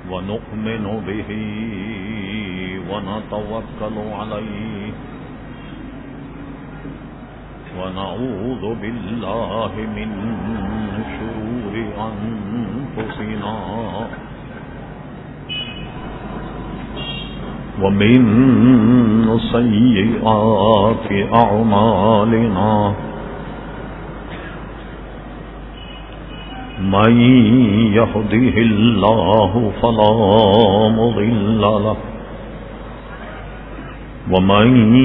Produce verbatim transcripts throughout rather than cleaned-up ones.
ونؤمن به ونتوكل عليه ونعوذ بالله من شرور أنفسنا ومن سيئات أعمالنا من يهده الله فلا مضل له ومن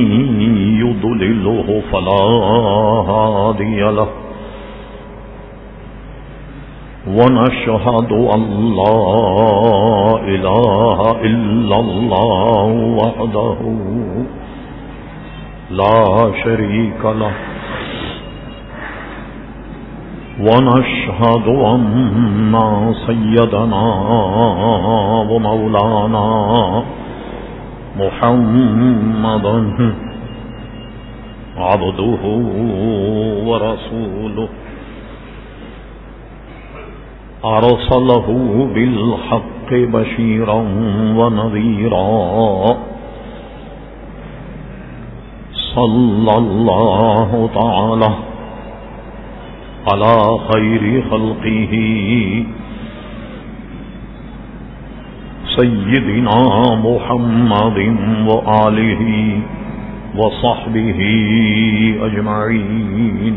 يضلله فلا هادي له ونشهد أن لا إله إلا الله وحده لا شريك له ونشهد أن سيدنا ومولانا محمدا عبده ورسوله أرسله بالحق بشيرا ونذيرا صلى الله تعالى على خير خلقه سيدنا محمد وآله وصحبه أجمعين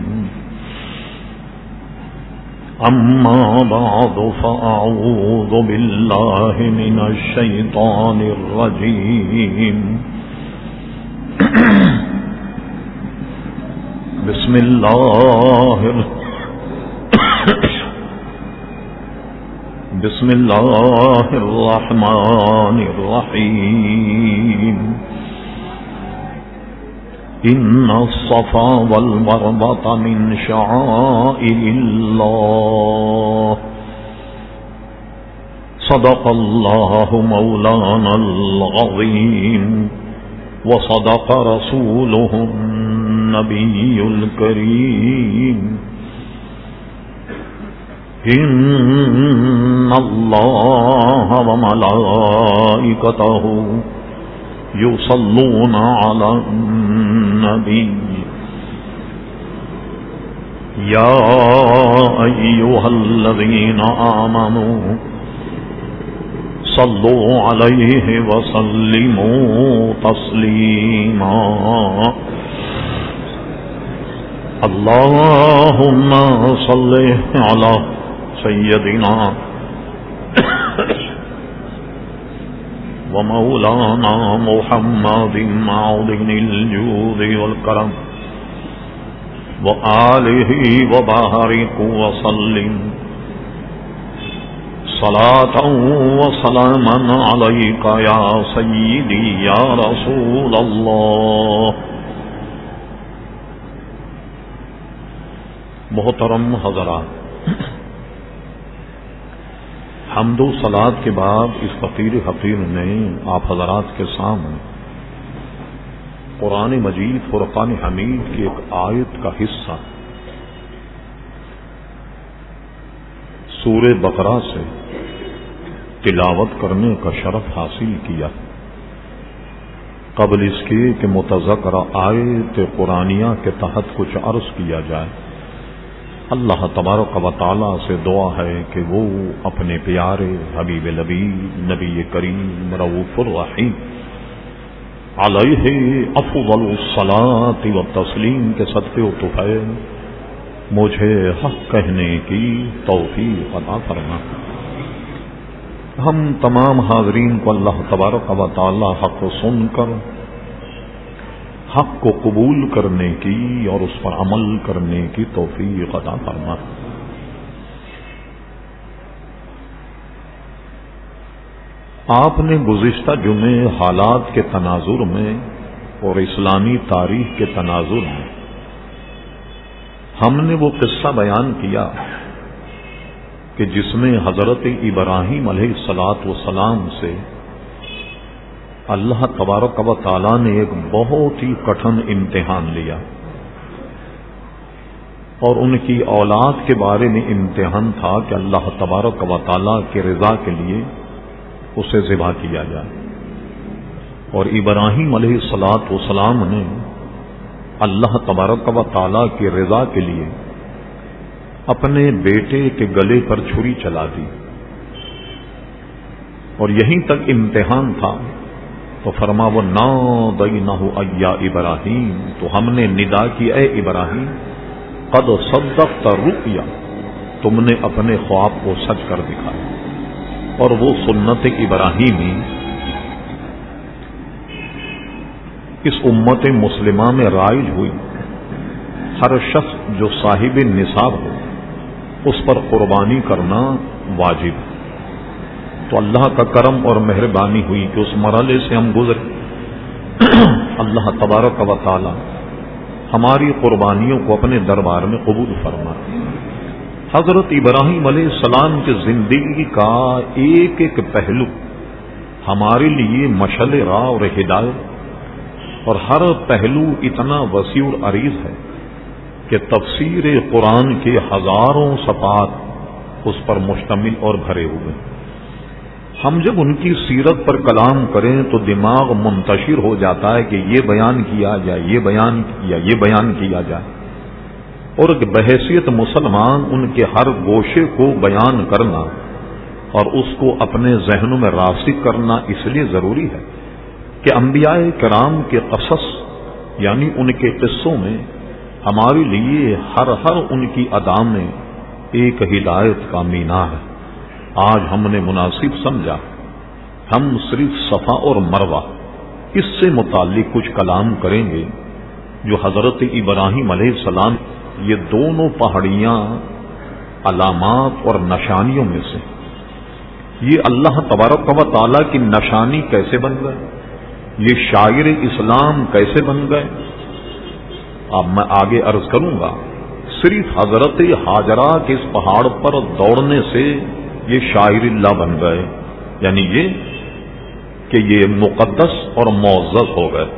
أما بعد فأعوذ بالله من الشيطان الرجيم بسم الله بسم الله الرحمن الرحيم إن الصفا والمروة من شعائر الله صدق الله مولانا العظيم وصدق رسوله النبي الكريم إن الله وملائكته يصلون على النبي يا أيها الذين آمنوا صلوا عليه وسلموا تسليما اللهم صل على سيدنا ومولانا محمد معدن الجود والكرم وآله وبارك وسلم صلاة وسلاما عليك يا سيدي يا رسول الله. محترم حضرات، حمد و صلات کے بعد اس فقیر حقیر نے آپ حضرات کے سامنے قرآن مجید فرقان حمید کی ایک آیت کا حصہ سورہ بقرہ سے تلاوت کرنے کا شرف حاصل کیا. قبل اس کے کہ متذکرہ آیت قرآنیہ کے تحت کچھ عرض کیا جائے، اللہ تبارک و تعالی سے دعا ہے کہ وہ اپنے پیارے حبیب لبیب نبی کریم رؤوف الرحیم علیہ افضل الصلاۃ والتسلیم کے صدقے و طفیل مجھے حق کہنے کی توفیق عطا فرما. ہم تمام حاضرین کو اللہ تبارک و تعالی حق سن کر حق کو قبول کرنے کی اور اس پر عمل کرنے کی توفیق عطا فرما. آپ نے گزشتہ جمعے حالات کے تناظر میں اور اسلامی تاریخ کے تناظر میں ہم نے وہ قصہ بیان کیا کہ جس میں حضرت ابراہیم علیہ الصلاۃ والسلام سے اللہ تبارک و تعالی نے ایک بہت ہی کٹھن امتحان لیا اور ان کی اولاد کے بارے میں امتحان تھا کہ اللہ تبارک و تعالی کی رضا کے لیے اسے ذبح کیا جائے۔ اور ابراہیم علیہ الصلاۃ والسلام نے اللہ تبارک و تعالیٰ کی رضا کے لیے اپنے بیٹے کے گلے پر چھری چلا دی، اور یہیں تک امتحان تھا تو فرما وہ نادینہ ایا ابراہیم، تو ہم نے ندا کی اے ابراہیم قد صدقت رؤیا، تم نے اپنے خواب کو سچ کر دکھایا۔ اور وہ سنت ابراہیمی اس امت مسلمہ میں رائج ہوئی، ہر شخص جو صاحب نصاب ہو اس پر قربانی کرنا واجب ہے۔ تو اللہ کا کرم اور مہربانی ہوئی کہ اس مرحلے سے ہم گزرے۔ اللہ تبارک و تعالی ہماری قربانیوں کو اپنے دربار میں قبول فرمائے۔ حضرت ابراہیم علیہ السلام کی زندگی کا ایک ایک پہلو ہمارے لیے مشعل راہ اور ہدایت، اور ہر پہلو اتنا وسیع اور عریض ہے کہ تفسیر قرآن کے ہزاروں صفحات اس پر مشتمل اور بھرے ہوئے۔ ہم جب ان کی سیرت پر کلام کریں تو دماغ منتشر ہو جاتا ہے کہ یہ بیان کیا جائے، یہ بیان کیا یہ بیان کیا جائے، اور بحیثیت مسلمان ان کے ہر گوشے کو بیان کرنا اور اس کو اپنے ذہنوں میں راسخ کرنا اس لیے ضروری ہے کہ انبیاء کرام کے قصص یعنی ان کے قصوں میں ہمارے لیے ہر ہر ان کی ادا میں ایک ہدایت کا مینار ہے۔ آج ہم نے مناسب سمجھا ہم صرف صفا اور مروہ اس سے متعلق کچھ کلام کریں گے، جو حضرت ابراہیم علیہ السلام یہ دونوں پہاڑیاں علامات اور نشانیوں میں سے، یہ اللہ تبارک و تعالیٰ کی نشانی کیسے بن گئے، یہ شاعر اسلام کیسے بن گئے۔ اب میں آگے عرض کروں گا، صرف حضرت ہاجرہ کے اس پہاڑ پر دوڑنے سے یہ شاعر اللہ بن گئے، یعنی یہ کہ یہ مقدس اور معزز ہو گئے۔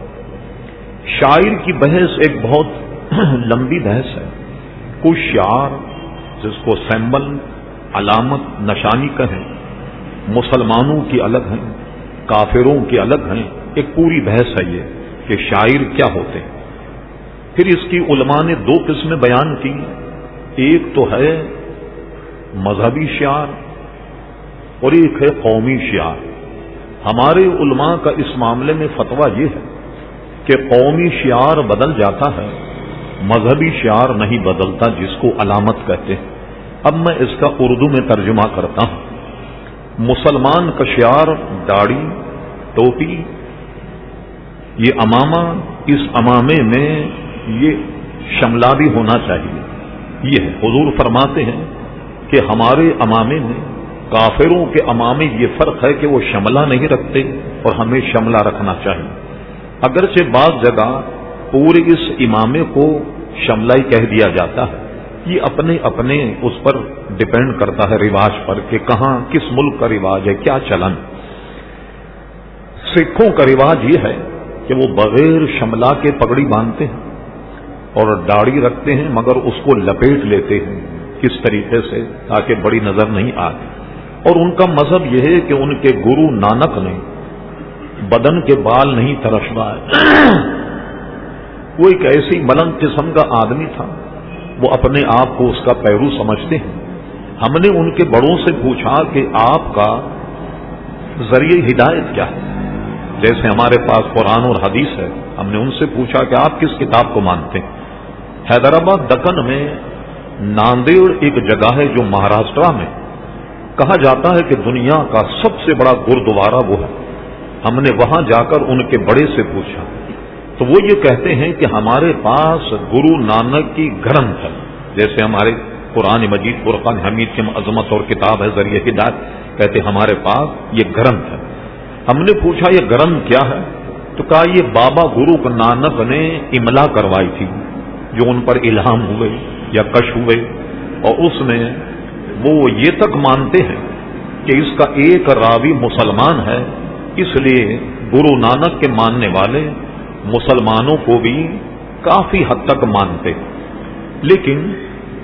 شاعر کی بحث ایک بہت لمبی بحث ہے۔ کچھ شعار جس کو سیمبل علامت نشانی کہیں، مسلمانوں کی الگ ہیں، کافروں کی الگ ہیں، ایک پوری بحث ہے یہ کہ شاعر کیا ہوتے ہیں۔ پھر اس کی علماء نے دو قسمیں بیان کی، ایک تو ہے مذہبی شعار اور ایک ہے قومی شعار۔ ہمارے علماء کا اس معاملے میں فتویٰ یہ ہے کہ قومی شعار بدل جاتا ہے، مذہبی شعار نہیں بدلتا، جس کو علامت کہتے ہیں۔ اب میں اس کا اردو میں ترجمہ کرتا ہوں۔ مسلمان کا شعار داڑھی، ٹوپی، یہ امامہ، اس امامے میں یہ شملہ بھی ہونا چاہیے، یہ ہے۔ حضور فرماتے ہیں کہ ہمارے امامے میں کافروں کے امامے یہ فرق ہے کہ وہ شملہ نہیں رکھتے اور ہمیں شملہ رکھنا چاہیے۔ اگرچہ بعض جگہ پورے اس امامے کو شملہ ہی کہہ دیا جاتا ہے، یہ اپنے اپنے اس پر ڈپینڈ کرتا ہے رواج پر کہ کہاں کس ملک کا رواج ہے، کیا چلن۔ سکھوں کا رواج یہ ہے کہ وہ بغیر شملہ کے پگڑی باندھتے ہیں اور داڑھی رکھتے ہیں، مگر اس کو لپیٹ لیتے ہیں کس طریقے سے تاکہ بڑی نظر نہیں آتی۔ اور ان کا مذہب یہ ہے کہ ان کے گرو نانک نے بدن کے بال نہیں ترشوائے۔ وہ ایک ایسی ملنگ قسم کا آدمی تھا، وہ اپنے آپ کو اس کا پیرو سمجھتے ہیں۔ ہم نے ان کے بڑوں سے پوچھا کہ آپ کا ذریعہ ہدایت کیا ہے، جیسے ہمارے پاس قرآن اور حدیث ہے، ہم نے ان سے پوچھا کہ آپ کس کتاب کو مانتے ہیں۔ حیدرآباد دکن میں ناندیڑ ایک جگہ ہے جو مہاراشٹرا میں، کہا جاتا ہے کہ دنیا کا سب سے بڑا گردوارا وہ ہے۔ ہم نے وہاں جا کر ان کے بڑے سے پوچھا تو وہ یہ کہتے ہیں کہ ہمارے پاس گرو نانک کی گرنتھ ہے، جیسے ہمارے قرآن مجید فرقان حمید کی عظمت اور کتاب ہے ذریعہ ہدایت، کہتے ہمارے پاس یہ گرنتھ ہے۔ ہم نے پوچھا یہ گرنتھ کیا ہے، تو کہا یہ بابا گرو نانک نے املا کروائی تھی، جو ان پر الہام ہوئے یا کش ہوئے، اور اس میں وہ یہ تک مانتے ہیں کہ اس کا ایک راوی مسلمان ہے، اس لیے گرو نانک کے ماننے والے مسلمانوں کو بھی کافی حد تک مانتے۔ لیکن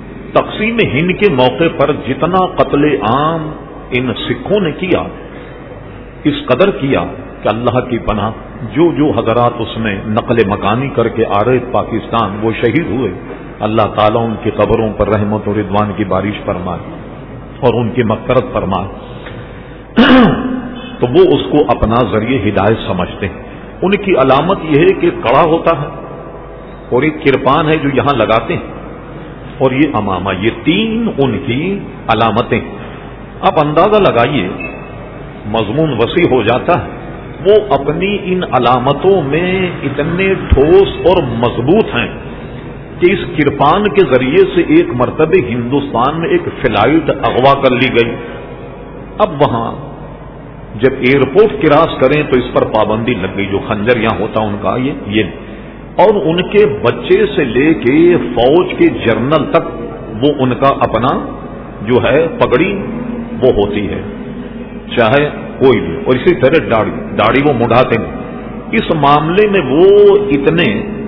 تقسیم ہند کے موقع پر جتنا قتل عام ان سکھوں نے کیا، اس قدر کیا کہ اللہ کی پناہ جو جو حضرات اس میں نقل مکانی کر کے آ رہے پاکستان وہ شہید ہوئے، اللہ تعالیٰ ان کی قبروں پر رحمت و رضوان کی بارش فرمائے اور ان کی مغفرت فرمائے۔ تو وہ اس کو اپنا ذریعہ ہدایت سمجھتے ہیں۔ ان کی علامت یہ ہے کہ کڑا ہوتا ہے اور ایک کرپان ہے جو یہاں لگاتے ہیں اور یہ امامہ، یہ تین ان کی علامتیں۔ اب اندازہ لگائیے، مضمون وسیع ہو جاتا ہے۔ وہ اپنی ان علامتوں میں اتنے ٹھوس اور مضبوط ہیں کہ اس کرپان کے ذریعے سے ایک مرتبہ ہندوستان میں ایک فلائٹ اغوا کر لی گئی۔ اب وہاں جب ایئرپورٹ کراس کریں تو اس پر پابندی لگ گئی، جو خنجر یہاں ہوتا ان کا یہ یہ اور ان کے بچے سے لے کے فوج کے جرنل تک وہ ان کا اپنا جو ہے پگڑی وہ ہوتی ہے، چاہے کوئی بھی، اور اسی طرح داڑھی داڑھی وہ مڑاتے ہیں۔ اس معاملے میں وہ اتنے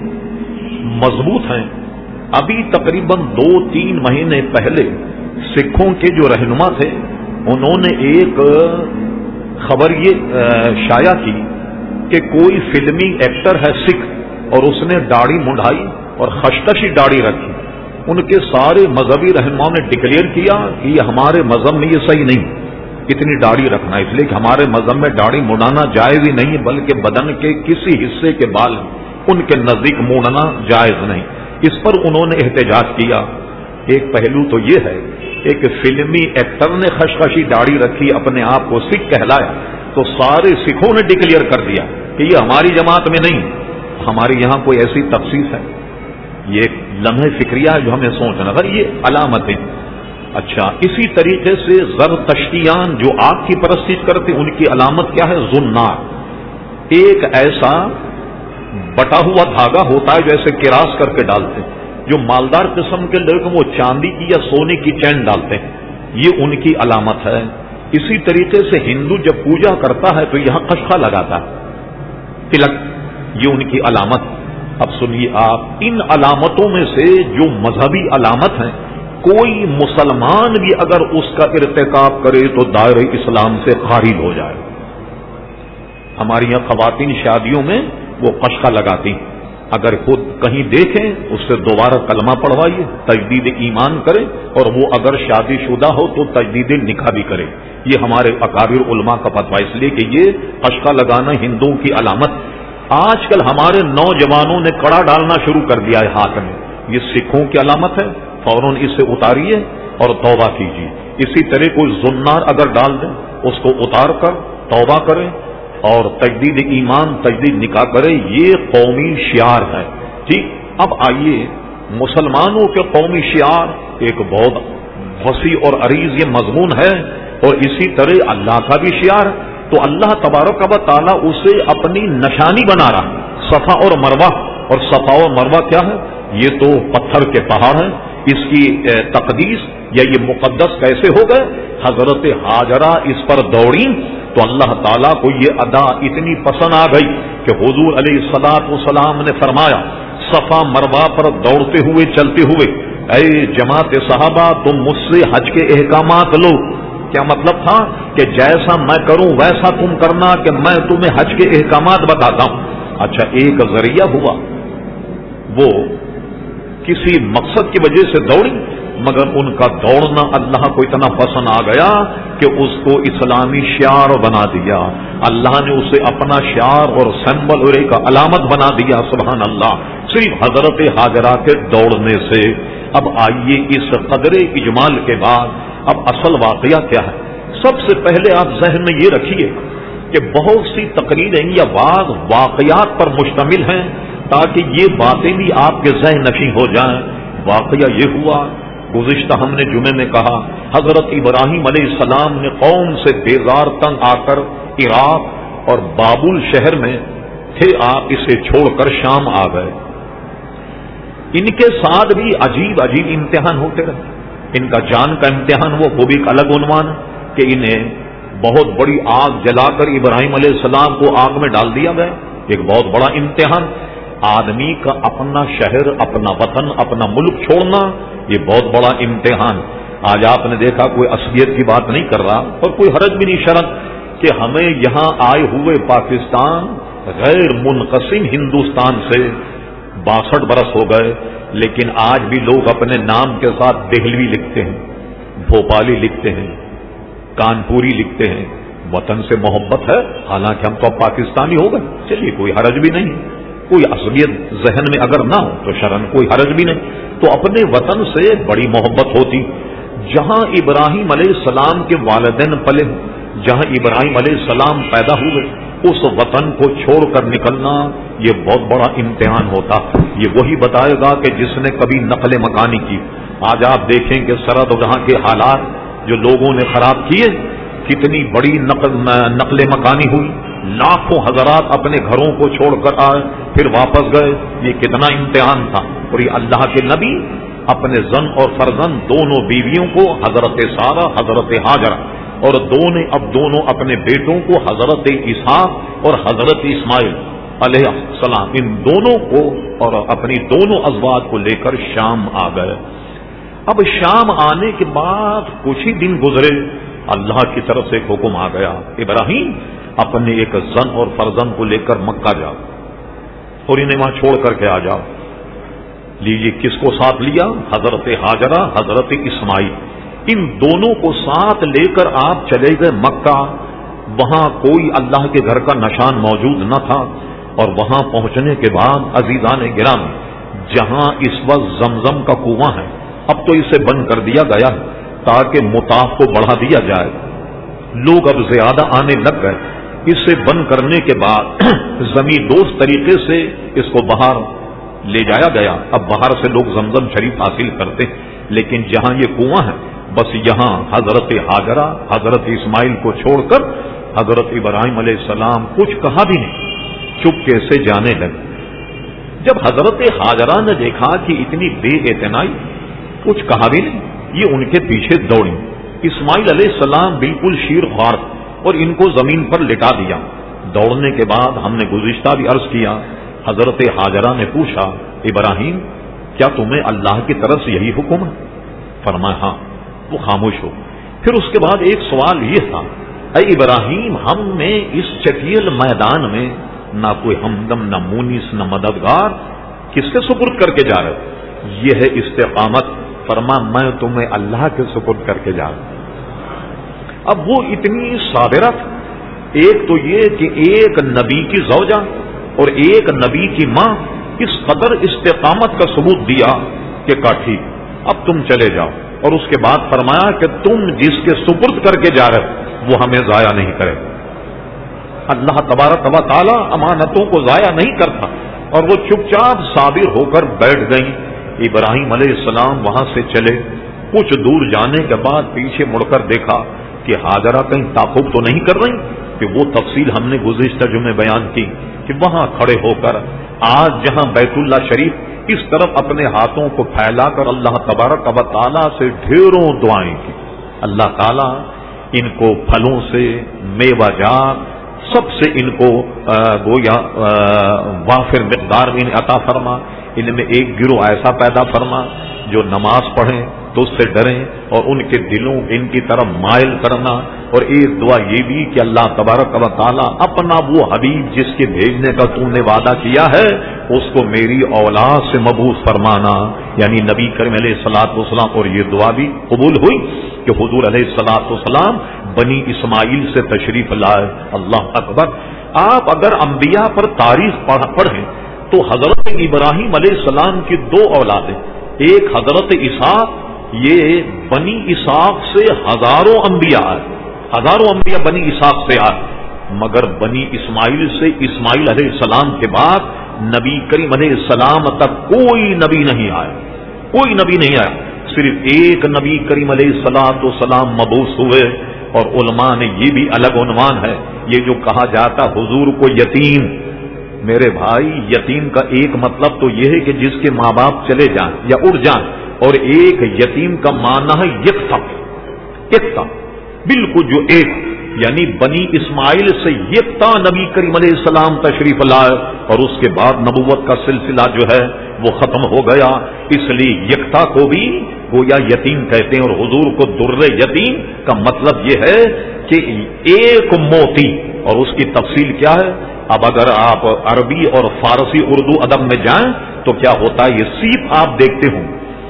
مضبوط ہیں۔ ابھی تقریباً دو تین مہینے پہلے سکھوں کے جو رہنما تھے انہوں نے ایک خبر یہ شائع کی کہ کوئی فلمی ایکٹر ہے سکھ اور اس نے داڑھی مڑائی اور خشخشی داڑھی رکھی۔ ان کے سارے مذہبی رہنماؤں نے ڈکلیئر کیا کہ یہ ہمارے مذہب میں یہ صحیح نہیں، اتنی داڑھی رکھنا، اس لیے کہ ہمارے مذہب میں داڑھی مڑانا جائز ہی نہیں، بلکہ بدن کے کسی حصے کے بال ان کے نزدیک موڑنا جائز نہیں۔ اس پر انہوں نے احتجاج کیا۔ ایک پہلو تو یہ ہے، ایک فلمی ایکٹر نے خشخشی داڑھی رکھی، اپنے آپ کو سکھ کہلایا، تو سارے سکھوں نے ڈکلیئر کر دیا کہ یہ ہماری جماعت میں نہیں، ہمارے یہاں کوئی ایسی تخصیص ہے۔ یہ ایک لمحہ فکریہ ہے جو ہمیں سوچنا تھا، یہ علامتیں۔ اچھا، اسی طریقے سے زرتشتیان جو آگ کی پرستش کرتے ان کی علامت کیا ہے؟ زنار، ایک ایسا بٹا ہوا دھاگا ہوتا ہے جیسے کراس کر کے ڈالتے ہیں، جو مالدار قسم کے لوگ وہ چاندی کی یا سونے کی چین ڈالتے ہیں، یہ ان کی علامت ہے۔ اسی طریقے سے ہندو جب پوجا کرتا ہے تو یہاں قشقہ لگاتا ہے، تلک، یہ ان کی علامت۔ اب سنیے آپ، ان علامتوں میں سے جو مذہبی علامت ہیں، کوئی مسلمان بھی اگر اس کا ارتکاب کرے تو دائرہ اسلام سے خارج ہو جائے۔ ہماری یہاں خواتین شادیوں میں وہ قشقہ لگاتی، اگر خود کہیں دیکھیں اس سے دوبارہ کلمہ پڑھوائیے، تجدید ایمان کرے، اور وہ اگر شادی شدہ ہو تو تجدید نکاح بھی کرے۔ یہ ہمارے اکابر علماء کا فتویٰ، اس لیے کہ یہ قشقہ لگانا ہندوؤں کی علامت۔ آج کل ہمارے نوجوانوں نے کڑا ڈالنا شروع کر دیا ہے ہاتھ میں، یہ سکھوں کی علامت ہے، فوراً اسے اتاریے اور توبہ کیجیے۔ اسی طرح کوئی زنار اگر ڈال دیں اس کو اتار کر توبہ کریں اور تجدید ایمان تجدید نکاح کرے، یہ قومی شعار ہے۔ ٹھیک، اب آئیے مسلمانوں کے قومی شعار ایک بہت وسیع اور عریض یہ مضمون ہے، اور اسی طرح اللہ کا بھی شعار، تو اللہ تبارک و تعالیٰ اسے اپنی نشانی بنا رہا، صفا اور مروہ۔ اور صفا اور مروہ کیا ہے؟ یہ تو پتھر کے پہاڑ ہیں، اس کی تقدیس یا یہ مقدس کیسے ہو گئے؟ حضرت ہاجرہ اس پر دوڑی تو اللہ تعالیٰ کو یہ ادا اتنی پسند آ گئی کہ حضور علیہ الصلوۃ والسلام نے فرمایا، صفا مروہ پر دوڑتے ہوئے چلتے ہوئے، اے جماعت صحابہ تم مجھ سے حج کے احکامات لو۔ کیا مطلب تھا؟ کہ جیسا میں کروں ویسا تم کرنا، کہ میں تمہیں حج کے احکامات بتاتا ہوں۔ اچھا، ایک ذریعہ ہوا، وہ کسی مقصد کی وجہ سے دوڑی، مگر ان کا دوڑنا اللہ کو اتنا پسند آ گیا کہ اس کو اسلامی شعار بنا دیا۔ اللہ نے اسے اپنا شعار اور سمبل اور ایک علامت بنا دیا، سبحان اللہ، صرف حضرت ہاجرہ کے دوڑنے سے۔ اب آئیے اس قدر اجمال کے بعد اب اصل واقعہ کیا ہے؟ سب سے پہلے آپ ذہن میں یہ رکھیے کہ بہت سی تقریریں یا بعض واقعات پر مشتمل ہیں تاکہ یہ باتیں بھی آپ کے ذہن نشین ہو جائیں۔ واقعہ یہ ہوا، گزشتہ ہم نے جمعے میں کہا، حضرت ابراہیم علیہ السلام نے قوم سے بیزار تنگ آ کر عراق اور بابل شہر میں تھے، آپ اسے چھوڑ کر شام آ گئے۔ ان کے ساتھ بھی عجیب عجیب امتحان ہوتے رہے۔ ان کا جان کا امتحان وہ وہ بھی ایک الگ عنوان کہ انہیں بہت بڑی آگ جلا کر ابراہیم علیہ السلام کو آگ میں ڈال دیا گیا، ایک بہت بڑا امتحان۔ آدمی کا اپنا شہر، اپنا وطن، اپنا ملک چھوڑنا یہ بہت بڑا امتحان۔ آج آپ نے دیکھا کوئی عصبیت کی بات نہیں کر رہا اور کوئی حرج بھی نہیں شرط کہ ہمیں یہاں آئے ہوئے پاکستان غیر منقسم ہندوستان سے باسٹھ برس ہو گئے، لیکن آج بھی لوگ اپنے نام کے ساتھ دہلوی لکھتے ہیں، بھوپالی لکھتے ہیں، کانپوری لکھتے ہیں۔ وطن سے محبت ہے، حالانکہ ہم تو اب پاکستانی ہو گئے، چلیے کوئی حرج بھی نہیں، کوئی عصبیت ذہن میں اگر نہ ہو تو شرن کوئی حرج بھی نہیں، تو اپنے وطن سے بڑی محبت ہوتی۔ جہاں ابراہیم علیہ السلام کے والدین پلے، جہاں ابراہیم علیہ السلام پیدا ہوئے، اس وطن کو چھوڑ کر نکلنا یہ بہت بڑا امتحان ہوتا۔ یہ وہی بتائے گا کہ جس نے کبھی نقل مکانی کی۔ آج آپ دیکھیں کہ سرحد وہاں کے حالات جو لوگوں نے خراب کیے، کتنی بڑی نقل نقل مکانی ہوئی، لاکھوں حضرات اپنے گھروں کو چھوڑ کر آئے پھر واپس گئے، یہ کتنا امتحان تھا۔ اور یہ اللہ کے نبی اپنے زن اور فرزند دونوں بیویوں کو، حضرت سارہ حضرت ہاجرہ، اور دونوں اب دونوں اپنے بیٹوں کو حضرت اسحاق اور حضرت اسماعیل علیہ السلام، ان دونوں کو اور اپنی دونوں ازواج کو لے کر شام آ گئے۔ اب شام آنے کے بعد کچھ ہی دن گزرے، اللہ کی طرف سے ایک حکم آ گیا، ابراہیم اپنے ایک زن اور فرزند کو لے کر مکہ جاؤ اور انہیں وہاں چھوڑ کر کے آ جاؤ۔ لیجیے کس کو ساتھ لیا؟ حضرت ہاجرہ، حضرت اسماعیل، ان دونوں کو ساتھ لے کر آپ چلے گئے مکہ۔ وہاں کوئی اللہ کے گھر کا نشان موجود نہ تھا، اور وہاں پہنچنے کے بعد عزیزان گرامی، جہاں اس وقت زمزم کا کنواں ہے، اب تو اسے بند کر دیا گیا ہے تاکہ مطاف کو بڑھا دیا جائے، لوگ اب زیادہ آنے لگ گئے۔ اسے بند کرنے کے بعد زمین دوست طریقے سے اس کو باہر لے جایا گیا۔ اب باہر سے لوگ زمزم شریف حاصل کرتے، لیکن جہاں یہ کنواں ہے بس یہاں حضرت ہاجرہ حضرت اسماعیل کو چھوڑ کر حضرت ابراہیم علیہ السلام کچھ کہا بھی نہیں، چپکے سے جانے لگے۔ جب حضرت ہاجرہ نے دیکھا کہ اتنی بے اعتنائی، کچھ کہا بھی نہیں، یہ ان کے پیچھے دوڑی۔ اسماعیل علیہ السلام بالکل شیر خوار اور ان کو زمین پر لٹا دیا۔ دوڑنے کے بعد ہم نے گزشتہ بھی عرض کیا، حضرت ہاجرہ نے پوچھا، ابراہیم کیا تمہیں اللہ کی طرف سے یہی حکم ہے؟ فرمایا ہاں۔ وہ خاموش ہو۔ پھر اس کے بعد ایک سوال یہ تھا، اے ابراہیم ہم نے اس چٹیل میدان میں نہ کوئی ہمدم، نہ مونس، نہ مددگار، کس کے سپرد کر کے جا رہے؟ یہ ہے استقامت۔ فرما میں تمہیں اللہ کے سپرد کر کے جا رہا ہوں۔ اب وہ اتنی صابرہ تھی، ایک تو یہ کہ ایک نبی کی زوجہ اور ایک نبی کی ماں اس قدر استقامت کا ثبوت دیا کہ کا ٹھیک اب تم چلے جاؤ، اور اس کے بعد فرمایا کہ تم جس کے سپرد کر کے جا رہے وہ ہمیں ضائع نہیں کرے۔ اللہ تبارک و تعالی امانتوں کو ضائع نہیں کرتا، اور وہ چپ چاپ صابر ہو کر بیٹھ گئیں۔ ابراہیم علیہ السلام وہاں سے چلے، کچھ دور جانے کے بعد پیچھے مڑ کر دیکھا کہ ہاجرہ کہیں تعاقب تو نہیں کر رہی، کہ وہ تفصیل ہم نے گزشتہ جمعے بیان کی کہ وہاں کھڑے ہو کر آج جہاں بیت اللہ شریف اس طرف اپنے ہاتھوں کو پھیلا کر اللہ تبارک و تعالیٰ سے ڈھیروں دعائیں کی، اللہ تعالیٰ ان کو پھلوں سے، میوہ جات سب سے ان کو گویا وافر مقدار میں عطا فرما۔ ان میں ایک گروہ ایسا پیدا فرما جو نماز پڑھیں تو اس سے ڈریں اور ان کے دلوں ان کی طرف مائل کرنا۔ اور ایک دعا یہ بھی کہ اللہ تبارک و تعالیٰ اپنا وہ حبیب جس کے بھیجنے کا تو نے وعدہ کیا ہے اس کو میری اولاد سے مبعوث فرمانا، یعنی نبی کریم علیہ الصلوۃ والسلام۔ اور یہ دعا بھی قبول ہوئی کہ حضور علیہ الصلوۃ والسلام بنی اسماعیل سے تشریف لائے۔ اللہ اکبر۔ آپ اگر انبیاء پر تاریخ پڑھیں تو حضرت ابراہیم علیہ السلام کی دو اولادیں، ایک حضرت اسحاق، یہ بنی اسحاق سے ہزاروں انبیاء آئے، ہزاروں انبیاء بنی اسحاق سے آئے، مگر بنی اسماعیل سے اسماعیل علیہ السلام کے بعد نبی کریم علیہ السلام تک کوئی نبی نہیں آیا، کوئی نبی نہیں آیا، صرف ایک نبی کریم علیہ الصلوۃ والسلام مبعوث ہوئے۔ اور علماء نے یہ بھی الگ عنوان ہے، یہ جو کہا جاتا حضور کو یتیم، میرے بھائی یتیم کا ایک مطلب تو یہ ہے کہ جس کے ماں باپ چلے جائیں یا اڑ جائیں، اور ایک یتیم کا معنی ہے یکتا، یکتا بالکل جو ایک، یعنی بنی اسماعیل سے یکتا نبی کریم علیہ السلام تشریف لائے، اور اس کے بعد نبوت کا سلسلہ جو ہے وہ ختم ہو گیا. اس لیے یکتا کو بھی گویا یتیم کہتے ہیں, اور حضور کو در یتیم کا مطلب یہ ہے کہ ایک موتی. اور اس کی تفصیل کیا ہے؟ اب اگر آپ عربی اور فارسی اردو ادب میں جائیں تو کیا ہوتا ہے, یہ سیپ آپ دیکھتے ہوں,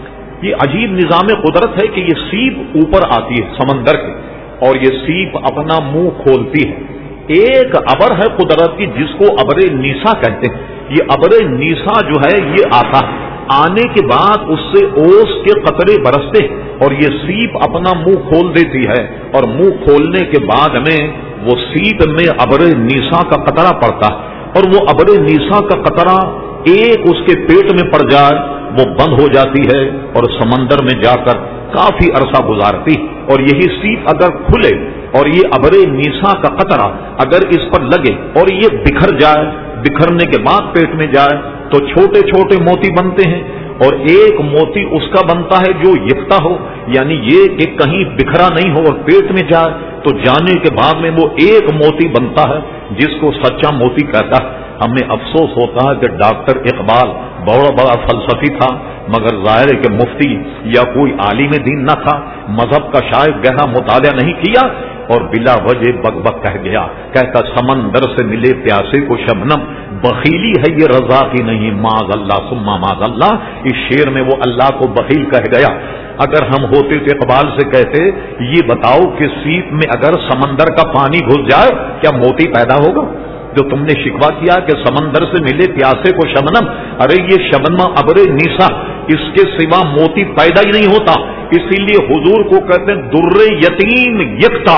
یہ عجیب نظام قدرت ہے کہ یہ سیپ اوپر آتی ہے سمندر کے, اور یہ سیپ اپنا منہ کھولتی ہے. ایک ابر ہے قدرت کی جس کو ابر نیسا کہتے ہیں. یہ ابر نیسا جو ہے یہ آتا ہے, آنے کے بعد اس سے اوس کے قطرے برستے اور یہ سیپ اپنا منہ کھول دیتی ہے, اور منہ کھولنے کے بعد میں وہ سیپ میں ابر نیسا کا قطرہ پڑتا ہے, اور وہ ابر نیسا کا قطرہ ایک اس کے پیٹ میں پڑ جائے وہ بند ہو جاتی ہے اور سمندر میں جا کر کافی عرصہ گزارتی. اور یہی سیپ اگر کھلے اور یہ ابر نیسا کا قطرہ اگر اس پر لگے اور یہ بکھر جائے, بکھرنے کے بعد پیٹ میں جائے تو چھوٹے چھوٹے موتی بنتے ہیں, اور ایک موتی اس کا بنتا ہے جو یکتا ہو, یعنی یہ کہ کہیں بکھرا نہیں ہو اور پیٹ میں جائے تو جانے کے بعد میں وہ ایک موتی بنتا ہے جس کو سچا موتی کہتا ہے. ہمیں افسوس ہوتا ہے کہ ڈاکٹر اقبال بڑا بڑا فلسفی تھا مگر ظاہر ہے کہ مفتی یا کوئی عالم دین نہ تھا, مذہب کا شاید گہرا مطالعہ نہیں کیا, اور بلا وجہ بک بک کہہ گیا. کہتا سمندر سے ملے پیاسے کو شبنم, بخیلی ہے یہ رضا کی نہیں معاذ اللہ ثم معاذ اللہ. اس شعر میں وہ اللہ کو بخیل کہہ گیا. اگر ہم ہوتے تو اقبال سے کہتے یہ بتاؤ کہ سیپ میں اگر سمندر کا پانی گھس جائے کیا موتی پیدا ہوگا؟ جو تم نے شکوہ کیا کہ سمندر سے ملے پیاسے کو شبنم, ارے یہ شبنم ابر نیسا, اس کے سوا موتی پیدا ہی نہیں ہوتا. اسی لیے حضور کو کہتے ہیں در یتیم یکتا.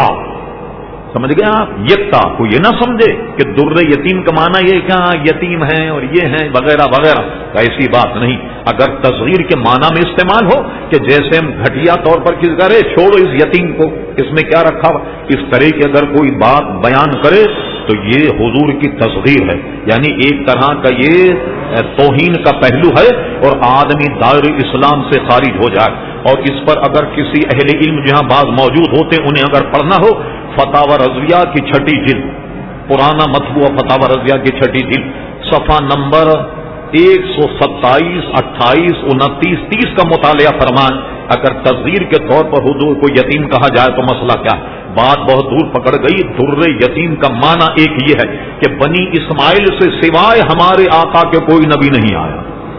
سمجھ گئے آپ؟ یکتا کو یہ نہ سمجھے کہ در یتیم کا معنی یہ کیا یتیم ہیں اور یہ ہیں وغیرہ وغیرہ, ایسی بات نہیں. اگر تصغیر کے معنی میں استعمال ہو کہ جیسے ہم گھٹیا طور پر کس کرے چھوڑو اس یتیم کو, اس میں کیا رکھا ہوا, اس طرح کی اگر کوئی بات بیان کرے تو یہ حضور کی تصغیر ہے, یعنی ایک طرح کا یہ توہین کا پہلو ہے, اور آدمی دائر اسلام سے خارج ہو جائے. اور اس پر اگر کسی اہل علم جہاں بعض موجود ہوتے انہیں اگر پڑھنا ہو فتاوی رضویہ کی چھٹی جلد, پرانا مطبوعہ فتاوی رضویہ کی چھٹی جلد, صفحہ نمبر ایک سو ستائیس اٹھائیس انتیس تیس کا مطالعہ فرمان. اگر تصغیر کے طور پر حضور کو یتیم کہا جائے تو مسئلہ کیا؟ بات بہت دور پکڑ گئی. در یتیم کا معنی ایک یہ ہے کہ بنی اسماعیل سے سوائے ہمارے آقا کے کوئی نبی نہیں آیا,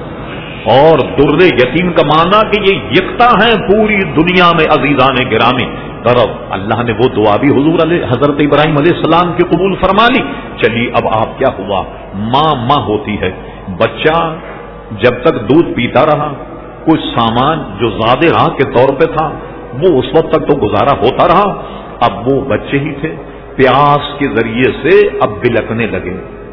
اور در یتیم کا معنی کہ یہ یکتا ہیں پوری دنیا میں. عزیزان گرامی طرف اللہ نے وہ دعا بھی حضور علیہ حضرت ابراہیم علیہ السلام کی قبول فرما لی. چلیے اب آپ کیا ہوا, ماں ماں ہوتی ہے, بچہ جب تک دودھ پیتا رہا کچھ سامان جو زیادہ راہ کے طور پہ تھا وہ اس وقت تک تو گزارا ہوتا رہا. اب وہ بچے ہی تھے, پیاس کے ذریعے سے اب بلکنے لگے,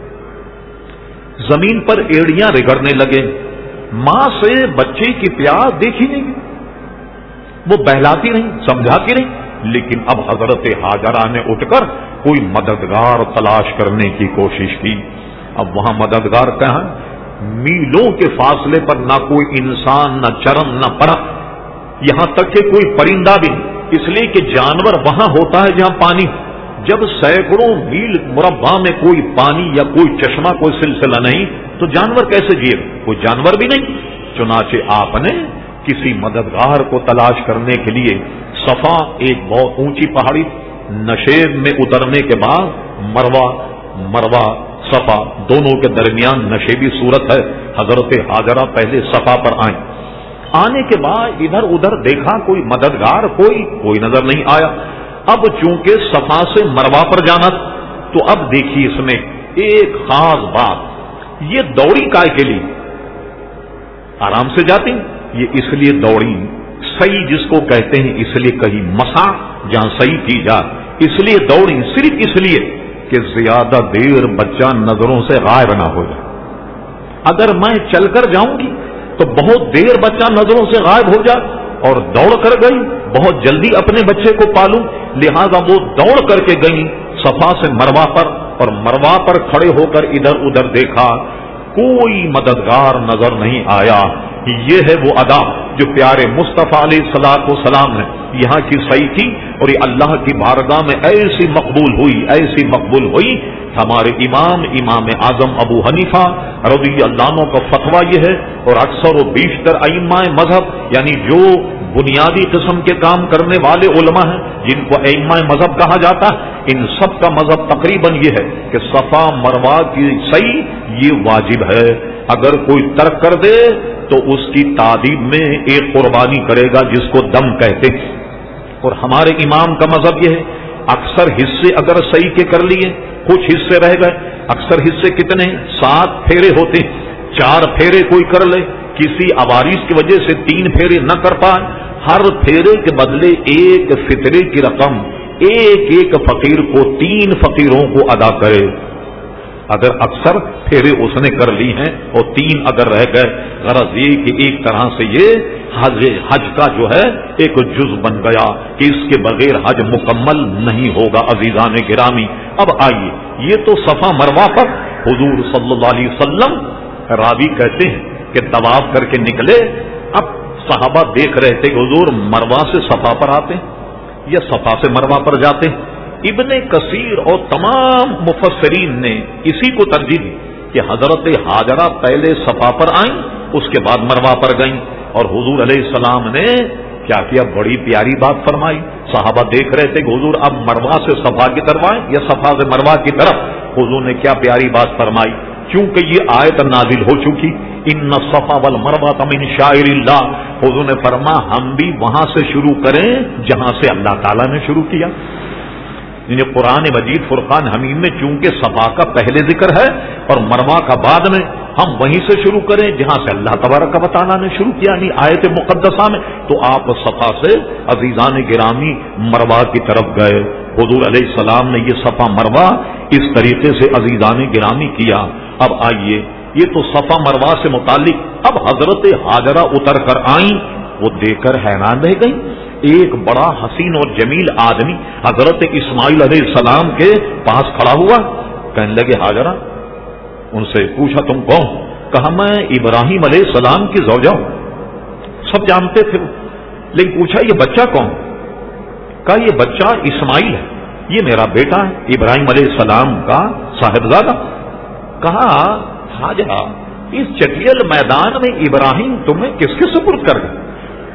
زمین پر ایڑیاں رگڑنے لگے. ماں سے بچے کی پیاس دیکھی نہیں, وہ بہلاتی نہیں, سمجھاتی نہیں. لیکن اب حضرت ہاجرہ نے اٹھ کر کوئی مددگار تلاش کرنے کی کوشش کی. اب وہاں مددگار کہاں؟ میلوں کے فاصلے پر نہ کوئی انسان, نہ چرم, نہ پرخ, یہاں تک کہ کوئی پرندہ بھی نہیں, اس لیے کہ جانور وہاں ہوتا ہے جہاں پانی. جب سینکڑوں میل مربع میں کوئی پانی یا کوئی چشمہ, کوئی سلسلہ نہیں تو جانور کیسے جیے؟ کوئی جانور بھی نہیں. چنانچہ آپ نے کسی مددگار کو تلاش کرنے کے لیے صفا ایک بہت اونچی پہاڑی, نشیب میں اترنے کے بعد مروا مروا صفا دونوں کے درمیان نشیبی صورت ہے. حضرت ہاجرہ پہلے صفا پر آئیں. آنے کے بعد ادھر ادھر دیکھا کوئی مددگار کوئی کوئی نظر نہیں آیا. اب چونکہ صفا سے مروا پر جانا تو اب دیکھیے اس میں ایک خاص بات, یہ دوڑی کائے کے لیے آرام سے جاتی, یہ اس لیے دوڑی صحیح جس کو کہتے ہیں, اس لیے کہیں مسا جہاں صحیح کی جائے, اس لیے دوڑی صرف اس لیے کہ زیادہ دیر بچہ نظروں سے غائب نہ ہو جائے. اگر میں چل کر جاؤں گی تو بہت دیر بچہ نظروں سے غائب ہو جائے, اور دوڑ کر گئی بہت جلدی اپنے بچے کو پالوں, لہذا وہ دوڑ کر کے گئی صفا سے مروا پر, اور مروا پر کھڑے ہو کر ادھر ادھر دیکھا کوئی مددگار نظر نہیں آیا. یہ ہے وہ ادا جو پیارے مصطفیٰ علیہ الصلوۃ والسلام نے یہاں کی صحیح کی اور یہ اللہ کی بارگاہ میں ایسی مقبول ہوئی ایسی مقبول ہوئی. ہمارے امام امام اعظم ابو حنیفہ رضی اللہ عنہ کا فتویٰ یہ ہے اور اکثر و بیشتر ائمہ مذہب یعنی جو بنیادی قسم کے کام کرنے والے علماء ہیں جن کو ائمہ مذہب کہا جاتا ہے, ان سب کا مذہب تقریباً یہ ہے کہ صفا مروہ کی صحیح یہ واجب ہے. اگر کوئی ترک کر دے تو اس کی تعدیب میں ایک قربانی کرے گا جس کو دم کہتے ہیں. اور ہمارے امام کا مذہب یہ ہے اکثر حصے اگر صحیح کے کر لیے کچھ حصے رہ گئے, اکثر حصے کتنے سات پھیرے ہوتے ہیں, چار پھیرے کوئی کر لے کسی عوارض کی وجہ سے تین پھیرے نہ کر پائے, ہر پھیرے کے بدلے ایک فطرے کی رقم ایک ایک فقیر کو تین فقیروں کو ادا کرے. اگر اکثر پھیرے اس نے کر لی ہیں اور تین اگر رہ گئے, غرض یہ کہ ایک طرح سے یہ حج حج کا جو ہے ایک جز بن گیا کہ اس کے بغیر حج مکمل نہیں ہوگا. عزیزان گرامی, اب آئیے یہ تو صفا مروہ پر حضور صلی اللہ علیہ وسلم راوی کہتے ہیں کہ طواف کر کے نکلے. اب صحابہ دیکھ رہے تھے کہ حضور مروہ سے صفا پر آتے ہیں یا صفا سے مروہ پر جاتے ہیں. ابن کثیر اور تمام مفسرین نے اسی کو ترجیح دی کہ حضرت ہاجرہ پہلے صفا پر آئیں اس کے بعد مروہ پر گئیں, اور حضور علیہ السلام نے کیا کیا بڑی پیاری بات فرمائی. صحابہ دیکھ رہے تھے کہ حضور اب مروہ سے صفا کی طرف آئیں یا صفا سے مروہ کی طرف. حضور نے کیا پیاری بات فرمائی, چونکہ یہ آیت نازل ہو چکی ان الصفا والمروہ من شعائر اللہ. حضور نے فرمایا ہم بھی وہاں سے شروع کریں جہاں سے اللہ تعالیٰ نے شروع کیا. یعنی قرآن مجید فرقان حمید میں چونکہ صفا کا پہلے ذکر ہے اور مروہ کا بعد میں, ہم وہیں سے شروع کریں جہاں سے اللہ تبارک و تعالیٰ نے شروع کیا یعنی آیت مقدسہ میں. تو آپ صفا سے عزیزان گرامی مروہ کی طرف گئے. حضور علیہ السلام نے یہ صفا مروہ اس طریقے سے عزیزان گرامی کیا. اب آئیے یہ تو صفا مروہ سے متعلق. اب حضرت ہاجرہ اتر کر آئیں, وہ دیکھ کر حیران رہ گئی. ایک بڑا حسین اور جمیل آدمی حضرت اسماعیل علیہ السلام کے پاس کھڑا ہوا. کہنے لگے ہاجرہ, ان سے پوچھا تم کون؟ کہا میں ابراہیم علیہ السلام کی زوجہ ہوں. سب جانتے تھے لیکن پوچھا یہ بچہ کون؟ کہا یہ بچہ اسماعیل ہے, یہ میرا بیٹا ہے ابراہیم علیہ السلام کا صاحبزادہ. کہا ہاجرہ اس چٹیل میدان میں ابراہیم تمہیں کس کے سپرد کر گئے؟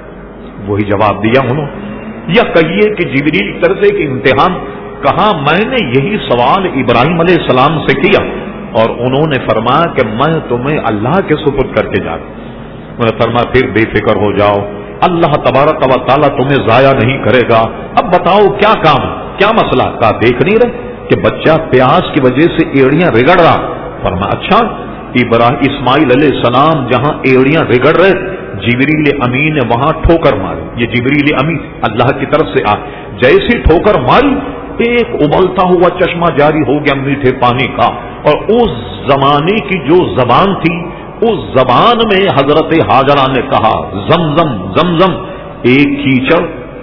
وہی جواب دیا انہوں, یا کہیے کہ جبریل کی طرف سے ایک امتحان. کہا میں نے یہی سوال ابراہیم علیہ السلام سے کیا اور انہوں نے فرمایا کہ میں تمہیں اللہ کے سپرد کر کے جا. انہوں نے فرمایا پھر بے فکر ہو جاؤ, اللہ تبارک و تعالیٰ تمہیں ضائع نہیں کرے گا. اب بتاؤ کیا کام کیا مسئلہ؟ کہا دیکھ نہیں رہے کہ بچہ پیاس کی وجہ سے ایڑیاں رگڑ رہا. فرمایا اچھا. ابراہیم اسماعیل علیہ السلام جہاں ایڑیاں رگڑ رہے جبریل امین نے وہاں ٹھوکر ماری. یہ جبریل امین اللہ کی طرف سے آ جیسی ٹھوکر ماری ایک ابلتا ہوا چشمہ جاری ہو گیا میٹھے پانی کا. اور اس زمانے کی جو زبان تھی اس زبان میں حضرت ہاجرہ نے کہا زمزم زمزم. ایک کیچڑ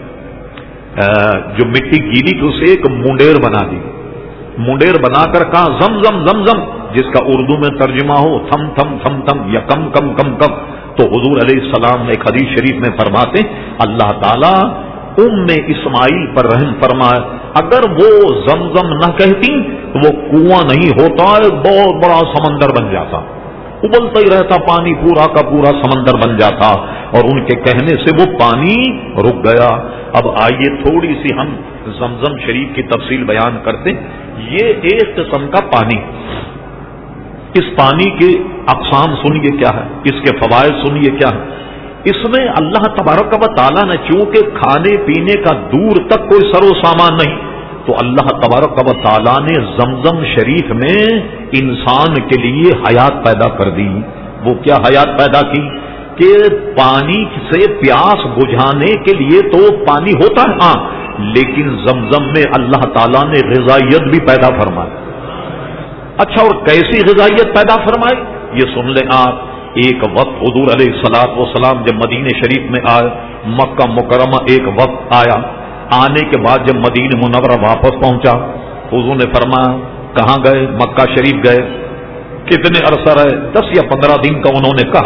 جو مٹی گیلی تھی اسے ایک منڈیر بنا دی, منڈیر بنا کر کہا زمزم زمزم, جس کا اردو میں ترجمہ ہو تھم تھم تھم تھم یا کم کم کم کم. تو حضور علیہ السلام نے ایک حدیث شریف میں فرماتے اللہ تعالیٰ ام اسماعیل پر رحم فرمائے, اگر وہ زمزم نہ کہتی تو وہ کنواں نہیں ہوتا, بہت بڑا سمندر بن جاتا, ابلتا ہی رہتا پانی پورا کا پورا سمندر بن جاتا. اور ان کے کہنے سے وہ پانی رک گیا. اب آئیے تھوڑی سی ہم زمزم شریف کی تفصیل بیان کرتے. یہ ایک قسم کا پانی, اس پانی کے اقسام سنیے کیا ہے, اس کے فوائد سنیے کیا ہے. اس میں اللہ تبارک و تعالیٰ نے چونکہ کھانے پینے کا دور تک کوئی سر و سامان نہیں, تو اللہ تبارک و تعالیٰ نے زمزم شریف میں انسان کے لیے حیات پیدا کر دی. وہ کیا حیات پیدا کی کہ پانی سے پیاس بجھانے کے لیے تو پانی ہوتا ہے ہاں, لیکن زمزم میں اللہ تعالیٰ نے غذائیت بھی پیدا فرمائی. اچھا اور کیسی غذائیت پیدا فرمائی یہ سن لیں آپ. ایک وقت حضور علیہ الصلوۃ والسلام جب مدینہ شریف میں آئے, مکہ مکرمہ ایک وقت آیا, آنے کے بعد جب مدینہ منورہ واپس پہنچا حضور نے فرمایا کہاں گئے؟ مکہ شریف گئے. کتنے عرصہ رہے؟ دس یا پندرہ دن کا انہوں نے کہا.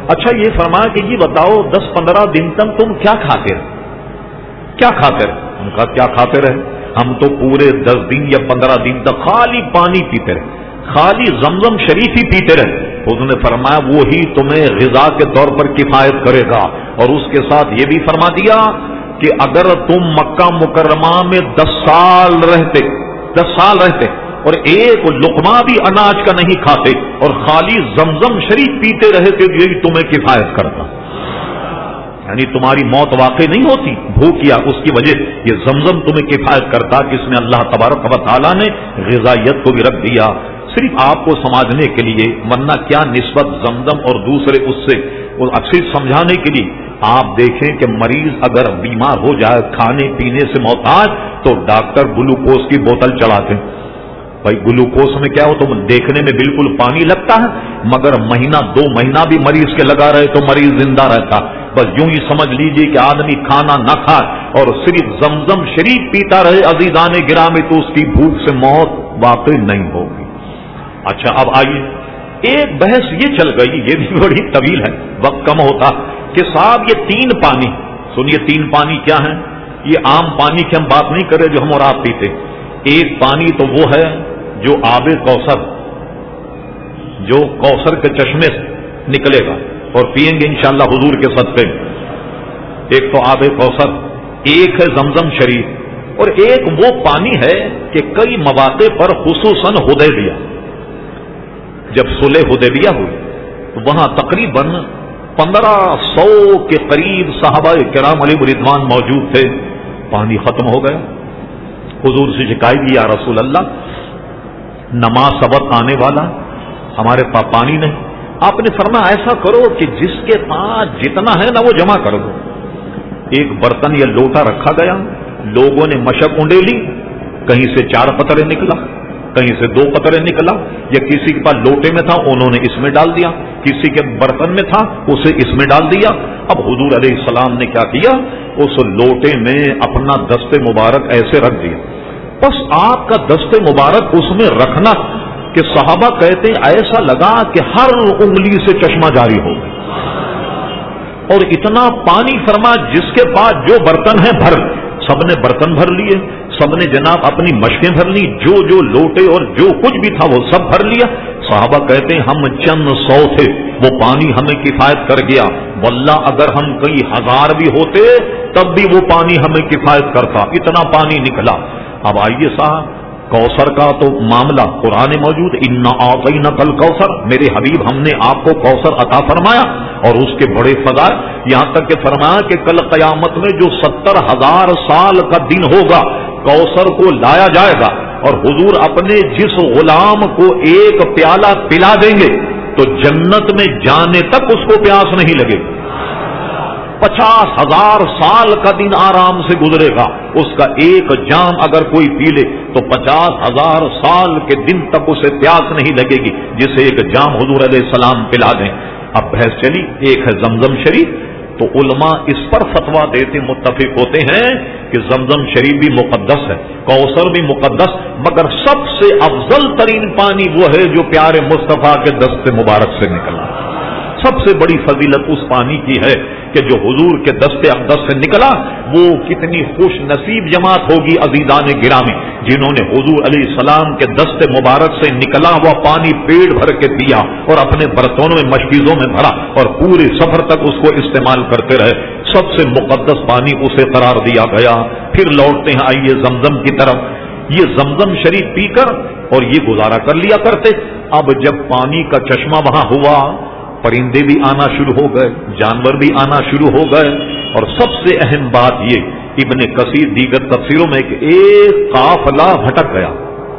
اچھا یہ فرمایا کہ یہ بتاؤ دس پندرہ دن تک تم کیا کھاتے رہے کیا کھاتے رہے ہم کہا کیا کھاتے رہے ہم تو پورے دس دن یا پندرہ دن تک خالی پانی پیتے رہے خالی زمزم شریف ہی پیتے رہے. انہوں نے فرمایا وہی تمہیں غذا کے طور پر کفایت کرے گا. اور اس کے ساتھ یہ بھی فرما دیا کہ اگر تم مکہ مکرمہ میں دس سال رہتے دس سال رہتے اور ایک لقمہ بھی اناج کا نہیں کھاتے اور خالی زمزم شریف پیتے رہتے یہی تمہیں کفایت کرتا. یعنی تمہاری موت واقع نہیں ہوتی بھوک یا اس کی وجہ یہ زمزم تمہیں کفایت کرتا کہ اس میں اللہ تبارک و تعالیٰ نے غذائیت کو بھی رکھ دیا صرف آپ کو سمجھنے کے لیے. ورنہ کیا نسبت زمزم اور دوسرے اس سے اکثر سمجھانے کے لیے. آپ دیکھیں کہ مریض اگر بیمار ہو جائے کھانے پینے سے محتاج تو ڈاکٹر گلوکوز کی بوتل چلاتے ہیں. بھائی گلوکوز میں کیا ہو تو دیکھنے میں بالکل پانی لگتا ہے مگر مہینہ دو مہینہ بھی مریض کے لگا رہے تو مریض زندہ رہتا. بس یوں ہی سمجھ لیجئے کہ آدمی کھانا نہ کھائے اور صرف زمزم شریف پیتا رہے عزیزان گرامی تو اس کی بھوک سے موت واقع نہیں ہوگی. اچھا اب آئیے ایک بحث یہ چل گئی یہ بھی بڑی طویل ہے وقت کم ہوتا کہ صاحب یہ تین پانی سنیے تین پانی کیا ہیں. یہ عام پانی کی ہم بات نہیں کرے جو ہم اور آپ پیتے. ایک پانی تو وہ ہے جو آب کوثر جو کوثر کے چشمے سے نکلے گا اور پیئیں گے انشاءاللہ حضور کے صدقے. ایک تو آب کوثر ایک ہے زمزم شریف اور ایک وہ پانی ہے کہ کئی مواقع پر خصوصاً حدیبیہ جب صلح حدیبیہ ہوئی تو وہاں تقریباً پندرہ سو کے قریب صحابہ کرام علیہ رضوان موجود تھے. پانی ختم ہو گیا. حضور سے شکایت کی یا رسول اللہ نماز سبق آنے والا ہمارے پاس پانی نہیں. آپ نے فرمایا ایسا کرو کہ جس کے پاس جتنا ہے نا وہ جمع کر دو. ایک برتن یا لوٹا رکھا گیا لوگوں نے مشق اونڈے لی کہیں سے چار قطرے نکلا کہیں سے دو قطرے نکلا یا کسی کے پاس لوٹے میں تھا انہوں نے اس میں ڈال دیا کسی کے برتن میں تھا اسے اس میں ڈال دیا. اب حضور علیہ السلام نے کیا کیا اس لوٹے میں اپنا دست مبارک ایسے رکھ دیا. بس آپ کا دست مبارک اس میں رکھنا کہ صحابہ کہتے ہیں ایسا لگا کہ ہر انگلی سے چشمہ جاری ہو گیا اور اتنا پانی فرما جس کے پاس جو برتن ہے بھر سب نے برتن بھر لیے سب نے جناب اپنی مشقیں بھر لی جو جو لوٹے اور جو کچھ بھی تھا وہ سب بھر لیا. صحابہ کہتے ہیں ہم چند سو تھے وہ پانی ہمیں کفایت کر گیا. واللہ اگر ہم کئی ہزار بھی ہوتے تب بھی وہ پانی ہمیں کفایت کرتا اتنا پانی نکلا. اب آئیے صاحب کوثر کا تو معاملہ قرآن موجود انا اعطیناک الکوثر میرے حبیب ہم نے آپ کو کوثر عطا فرمایا اور اس کے بڑے فضائل یہاں تک کہ فرمایا کہ کل قیامت میں جو ستر ہزار سال کا دن ہوگا کوثر کو لایا جائے گا اور حضور اپنے جس غلام کو ایک پیالہ پلا دیں گے تو جنت میں جانے تک اس کو پیاس نہیں لگے. پچاس ہزار سال کا دن آرام سے گزرے گا اس کا ایک جام اگر کوئی پی لے تو پچاس ہزار سال کے دن تک اسے پیاس نہیں لگے گی جسے ایک جام حضور علیہ السلام پلا دیں. اب بحث چلی ایک ہے زمزم شریف تو علماء اس پر فتویٰ دیتے متفق ہوتے ہیں کہ زمزم شریف بھی مقدس ہے کوثر بھی مقدس مگر سب سے افضل ترین پانی وہ ہے جو پیارے مصطفیٰ کے دست مبارک سے نکلا. سب سے بڑی فضیلت اس پانی کی ہے کہ جو حضور کے دست اقدس سے نکلا وہ کتنی خوش نصیب جماعت ہوگی عزیزان گرامی جنہوں نے حضور علیہ السلام کے دست مبارک سے نکلا ہوا پانی پیٹ بھر کے پیا اور اپنے برتنوں میں مشکیزوں میں بھرا اور پورے سفر تک اس کو استعمال کرتے رہے. سب سے مقدس پانی اسے قرار دیا گیا. پھر لوٹتے ہیں آئیے زمزم کی طرف. یہ زمزم شریف پی کر اور یہ گزارا کر لیا کرتے. اب جب پانی کا چشمہ وہاں ہوا پرندے بھی آنا شروع ہو گئے جانور بھی آنا شروع ہو گئے اور سب سے اہم بات یہ ابن کثیر دیگر تفسیروں میں کہ ایک قافلہ بھٹک گیا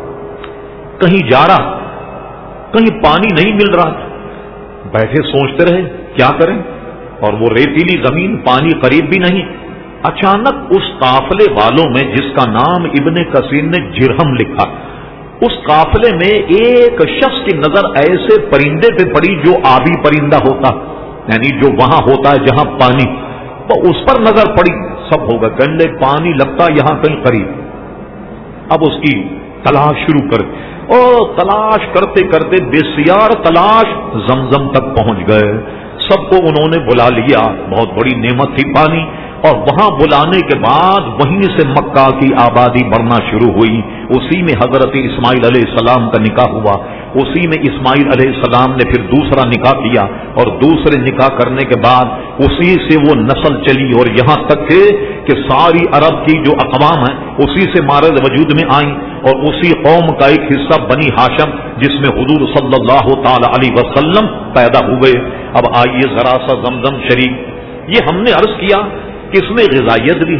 کہیں جا رہا کہیں پانی نہیں مل رہا. بیٹھے سوچتے رہے کیا کریں اور وہ ریتیلی زمین پانی قریب بھی نہیں. اچانک اس قافلے والوں میں جس کا نام ابن کثیر نے جرہم لکھا اس قافلے میں ایک شخص کی نظر ایسے پرندے پہ پڑی جو آبی پرندہ ہوتا یعنی جو وہاں ہوتا ہے جہاں پانی تو اس پر نظر پڑی. سب ہوگا کہنے پانی لگتا یہاں کہیں قریب. اب اس کی تلاش شروع کر اور تلاش کرتے کرتے بسیار تلاش زمزم تک پہنچ گئے. سب کو انہوں نے بلا لیا، بہت بڑی نعمت تھی پانی، اور وہاں بلانے کے بعد وہیں سے مکہ کی آبادی بڑھنا شروع ہوئی۔ اسی میں حضرت اسماعیل علیہ السلام کا نکاح ہوا، اسی میں اسماعیل علیہ السلام نے پھر دوسرا نکاح کیا، اور دوسرے نکاح کرنے کے بعد اسی سے وہ نسل چلی، اور یہاں تک کہ کہ ساری عرب کی جو اقوام ہیں اسی سے مارد وجود میں آئیں، اور اسی قوم کا ایک حصہ بنی ہاشم جس میں حضور صلی اللہ تعالی علیہ وسلم پیدا ہوئے۔ اب آئیے ذرا سا زمزم شریف، یہ ہم نے عرض کیا کہ اس میں غذائیت بھی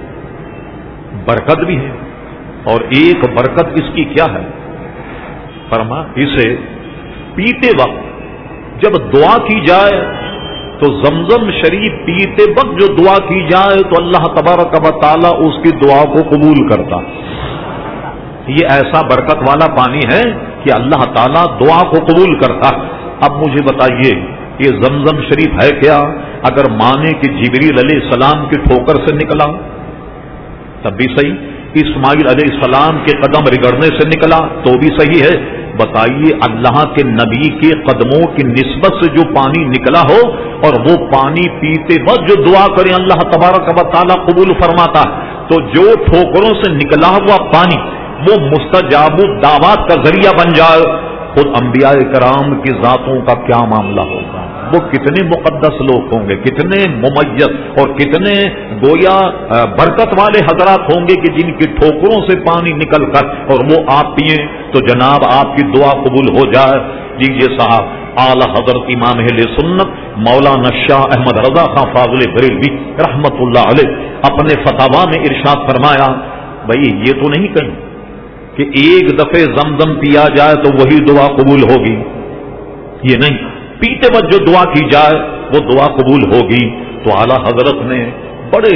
ہے، برکت بھی ہے، اور ایک برکت اس کی کیا ہے؟ فرما اسے پیتے وقت جب دعا کی جائے تو زمزم شریف پیتے وقت جو دعا کی جائے تو اللہ تبارک و تعالی اس کی دعا کو قبول کرتا۔ یہ ایسا برکت والا پانی ہے کہ اللہ تعالیٰ دعا کو قبول کرتا۔ اب مجھے بتائیے یہ زمزم شریف ہے کیا؟ اگر مانے کہ جبریل علیہ السلام کی ٹھوکر سے نکلا تب بھی صحیح، اسماعیل علیہ السلام کے قدم رگڑنے سے نکلا تو بھی صحیح ہے۔ بتائیے اللہ کے نبی کے قدموں کی نسبت سے جو پانی نکلا ہو اور وہ پانی پیتے وقت جو دعا کریں اللہ تبارک و تعالیٰ قبول فرماتا، تو جو ٹھوکروں سے نکلا ہوا پانی وہ مستجاب الدعوات کا ذریعہ بن جائے، خود انبیاء کرام کی ذاتوں کا کیا معاملہ ہوگا؟ وہ کتنے مقدس لوگ ہوں گے، کتنے ممیز اور کتنے گویا برکت والے حضرات ہوں گے کہ جن کی ٹھوکروں سے پانی نکل کر اور وہ آپ پئیں تو جناب آپ کی دعا قبول ہو جائے۔ لیجیے صاحب اعلی حضرت امام اہل سنت مولانا شاہ احمد رضا خان فاضل بریلوی رحمت اللہ علیہ اپنے فتاوا میں ارشاد فرمایا، بھائی یہ تو نہیں کہیں کہ ایک دفعہ زمزم پیا جائے تو وہی دعا قبول ہوگی، یہ نہیں، پیتے وقت جو دعا کی جائے وہ دعا قبول ہوگی۔ تو اعلی حضرت نے بڑے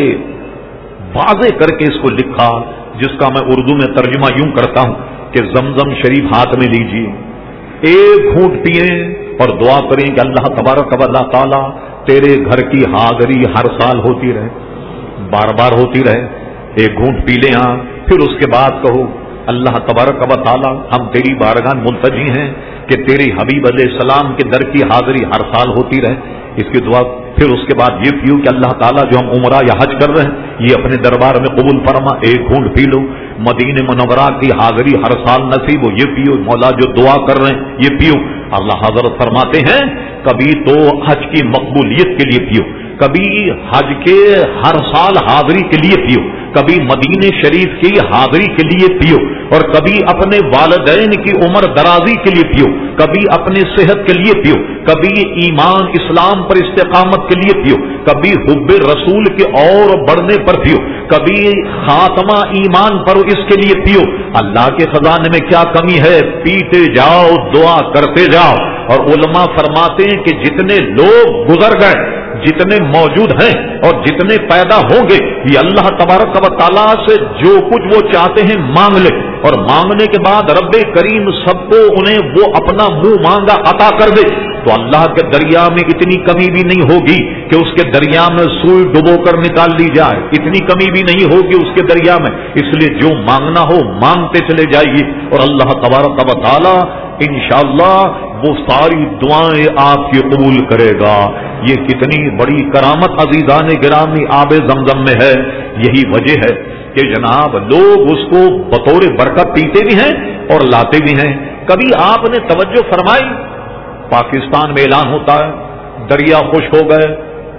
واضح کر کے اس کو لکھا، جس کا میں اردو میں ترجمہ یوں کرتا ہوں کہ زمزم شریف ہاتھ میں لیجیے، ایک گھونٹ پئیں اور دعا کریں کہ اللہ تبارک و تعالی تیرے گھر کی حاضری ہر سال ہوتی رہے، بار بار ہوتی رہے۔ ایک گھونٹ پی لیں ہاں، پھر اس کے بعد کہو اللہ تبارک و تعالی ہم تیری بارگاہ ملتجی ہیں کہ تیرے حبیب علیہ السلام کے در کی حاضری ہر سال ہوتی رہے، اس کی دعا۔ پھر اس کے بعد یہ پیو کہ اللہ تعالیٰ جو ہم عمرہ یا حج کر رہے ہیں یہ اپنے دربار میں قبول فرما، ایک گھونٹ پی لو۔ مدینہ منورہ کی حاضری ہر سال نصیب ہو، یہ پیو۔ مولا جو دعا کر رہے ہیں یہ پیو۔ اللہ حضرت فرماتے ہیں کبھی تو حج کی مقبولیت کے لیے پیو، کبھی حج کے ہر سال حاضری کے لیے پیو، کبھی مدینہ شریف کی حاضری کے لیے پیو، اور کبھی اپنے والدین کی عمر درازی کے لیے پیو، کبھی اپنے صحت کے لیے پیو، کبھی ایمان اسلام پر استقامت کے لیے پیو، کبھی حب رسول کے اور بڑھنے پر پیو، کبھی خاتمہ ایمان پر اس کے لیے پیو۔ اللہ کے خزانے میں کیا کمی ہے؟ پیتے جاؤ، دعا کرتے جاؤ۔ اور علماء فرماتے ہیں کہ جتنے لوگ گزر گئے، جتنے موجود ہیں اور جتنے پیدا ہوں گے، یہ اللہ تبارک و تعالیٰ سے جو کچھ وہ چاہتے ہیں مانگ لے، اور مانگنے کے بعد رب کریم سب کو انہیں وہ اپنا منہ مانگا عطا کر دے، تو اللہ کے دریا میں اتنی کمی بھی نہیں ہوگی کہ اس کے دریا میں سوئی ڈبو کر نکال لی جائے، اتنی کمی بھی نہیں ہوگی اس کے دریا میں۔ اس لیے جو مانگنا ہو مانگتے چلے جائیے، اور اللہ تبارک و تعالیٰ انشاءاللہ وہ ساری دعائیں آپ کی قبول کرے گا۔ یہ کتنی بڑی کرامت عزیزان گرامی آب زمزم میں ہے۔ یہی وجہ ہے کہ جناب لوگ اس کو بطور برکت پیتے بھی ہیں اور لاتے بھی ہیں۔ کبھی آپ نے توجہ فرمائی، پاکستان میں اعلان ہوتا ہے دریا خشک ہو گئے،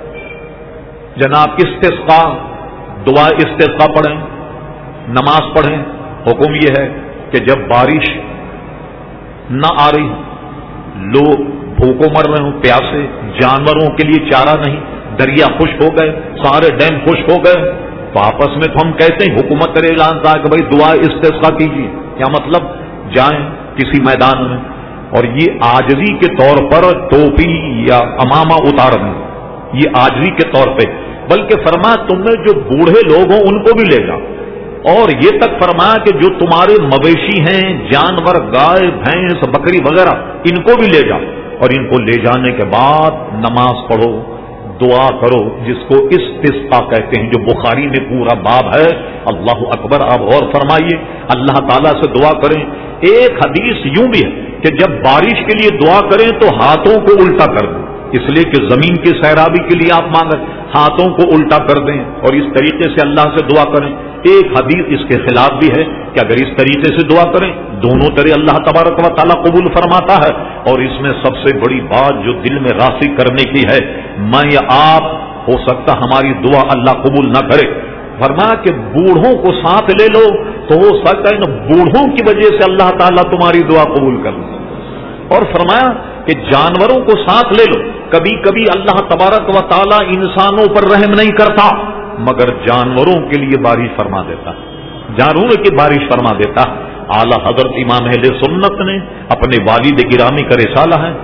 جناب استسقاء، دعا استسقاء پڑھیں، نماز پڑھیں۔ حکم یہ ہے کہ جب بارش نہ آ رہی، لوگ بھوکوں مر رہے ہوں، پیاسے، جانوروں کے لیے چارہ نہیں، دریا خشک ہو گئے، سارے ڈیم خشک ہو گئے، تو آپس میں تو ہم کہتے ہیں حکومت کا اعلان تھا کہ بھائی دعا استسقاء کیجیے۔ کیا مطلب؟ جائیں کسی میدان میں اور یہ عاجزی کے طور پر ٹوپی یا امامہ اتار دیں، یہ عاجزی کے طور پہ، بلکہ فرمایا تم میں جو بوڑھے لوگ ہوں ان کو بھی لے جاؤ، اور یہ تک فرمایا کہ جو تمہارے مویشی ہیں، جانور، گائے، بھینس، بکری وغیرہ، ان کو بھی لے جاؤ، اور ان کو لے جانے کے بعد نماز پڑھو، دعا کرو، جس کو استسقاء کہتے ہیں، جو بخاری میں پورا باب ہے۔ اللہ اکبر! آپ غور فرمائیے، اللہ تعالیٰ سے دعا کریں۔ ایک حدیث یوں بھی ہے کہ جب بارش کے لیے دعا کریں تو ہاتھوں کو الٹا کر دیں، اس لیے کہ زمین کی سیرابی کے لیے آپ مانگیں، ہاتھوں کو الٹا کر دیں اور اس طریقے سے اللہ سے دعا کریں۔ ایک حدیث اس کے خلاف بھی ہے کہ اگر اس طریقے سے دعا کریں دونوں طرح اللہ تبارک و تعالیٰ قبول فرماتا ہے۔ اور اس میں سب سے بڑی بات جو دل میں راسخ کرنے کی ہے، میں یا آپ ہو سکتا ہماری دعا اللہ قبول نہ کرے، فرمایا کہ بوڑھوں کو ساتھ لے لو تو ہو سکتا ہے ان بوڑھوں کی وجہ سے اللہ تعالیٰ تمہاری دعا قبول کر لے۔ اور فرمایا کہ جانوروں کو ساتھ لے لو، کبھی کبھی اللہ تبارک و تعالیٰ انسانوں پر رحم نہیں کرتا مگر جانوروں کے لیے بارش فرما دیتا، جانوروں کی بارش فرما دیتا۔ اعلیٰ حضرت امام اہل سنت نے اپنے والد گرامی کا رسالہ ہے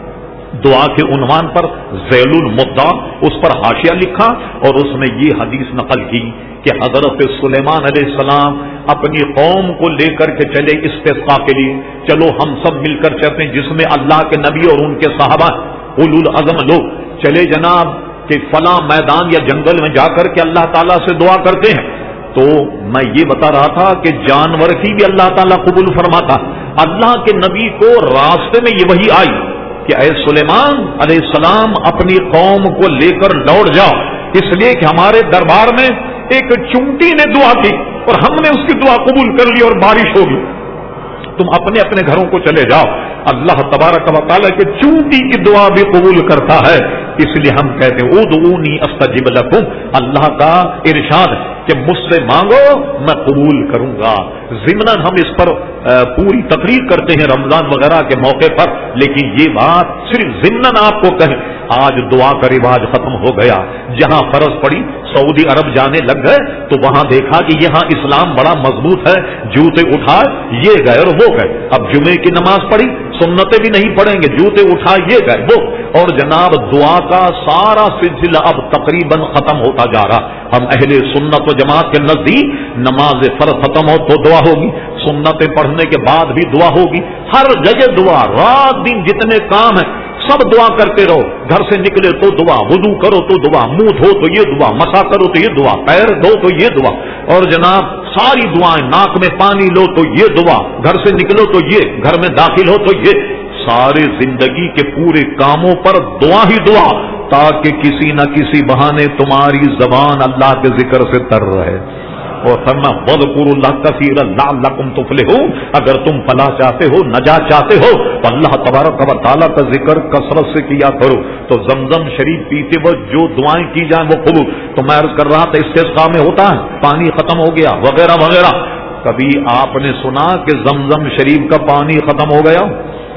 دعا کے عنوان پر ذیل المدعا، اس پر حاشیہ لکھا اور اس میں یہ حدیث نقل کی کہ حضرت سلیمان علیہ السلام اپنی قوم کو لے کر کے چلے استسقاء کے لیے، چلو ہم سب مل کر چلتے ہیں، جس میں اللہ کے نبی اور ان کے صحابہ اولو العزم لوگ چلے جناب کہ فلاں میدان یا جنگل میں جا کر کے اللہ تعالیٰ سے دعا کرتے ہیں۔ تو میں یہ بتا رہا تھا کہ جانور کی بھی اللہ تعالیٰ قبول فرماتا۔ اللہ کے نبی کو راستے میں یہ وحی آئی کہ اے سلیمان علیہ السلام اپنی قوم کو لے کر دوڑ جاؤ، اس لیے کہ ہمارے دربار میں ایک چونٹی نے دعا کی اور ہم نے اس کی دعا قبول کر لی اور بارش ہوگی، تم اپنے اپنے گھروں کو چلے جاؤ۔ اللہ تبارک و تعالیٰ کے چونٹی کی دعا بھی قبول کرتا ہے، اس لیے ہم کہتے ہیں ادعونی استجب لکم، اللہ کا ارشاد ہے کہ مجھ سے مانگو میں قبول کروں گا۔ ضمناً ہم اس پر پوری تقریر کرتے ہیں رمضان وغیرہ کے موقع پر، لیکن یہ بات صرف ضمناً آپ کو کہیں، آج دعا کا رواج ختم ہو گیا۔ جہاں فرض پڑی سعودی عرب جانے لگ گئے تو وہاں دیکھا کہ یہاں اسلام بڑا مضبوط ہے، جوتے اٹھائے یہ گئے اور وہ گئے، اب جمعے کی نماز پڑھی سنتیں بھی نہیں پڑھیں گے، جوتے اٹھائے یہ گئے وہ، اور جناب دعا کا سارا سلسلہ اب تقریباً ختم ہوتا جا رہا۔ ہم اہل سنت و جماعت کے نزدیک نماز فرض ختم ہو تو دعا ہوگی، سنتیں پڑھنے کے بعد بھی دعا ہوگی، ہر جگہ دعا، رات دن جتنے کام ہیں سب دعا کرتے رہو، گھر سے نکلے تو دعا، وضو کرو تو دعا، منہ دھو تو یہ دعا، مسا کرو تو یہ دعا، پیر دھو تو یہ دعا، اور جناب ساری دعائیں، ناک میں پانی لو تو یہ دعا، گھر سے نکلو تو یہ، گھر میں داخل ہو تو یہ، سارے زندگی کے پورے کاموں پر دعا ہی دعا، تاکہ کسی نہ کسی بہانے تمہاری زبان اللہ کے ذکر سے تر رہے۔ اور فرما وَاذْكُرُوا اللَّهَ كَثِيرًا لَعَلَّكُمْ تُفْلِحُونَ، اگر تم فلاح چاہتے ہو، نجات چاہتے ہو تو اللہ تبارک و تعالیٰ کا ذکر کثرت سے کیا کرو۔ تو زمزم شریف پیتے وقت جو دعائیں کی جائیں وہ قبول۔ تو میں عرض کر رہا تھا استسقاء میں ہوتا ہے پانی ختم ہو گیا وغیرہ وغیرہ، کبھی آپ نے سنا کہ زمزم شریف کا پانی ختم ہو گیا؟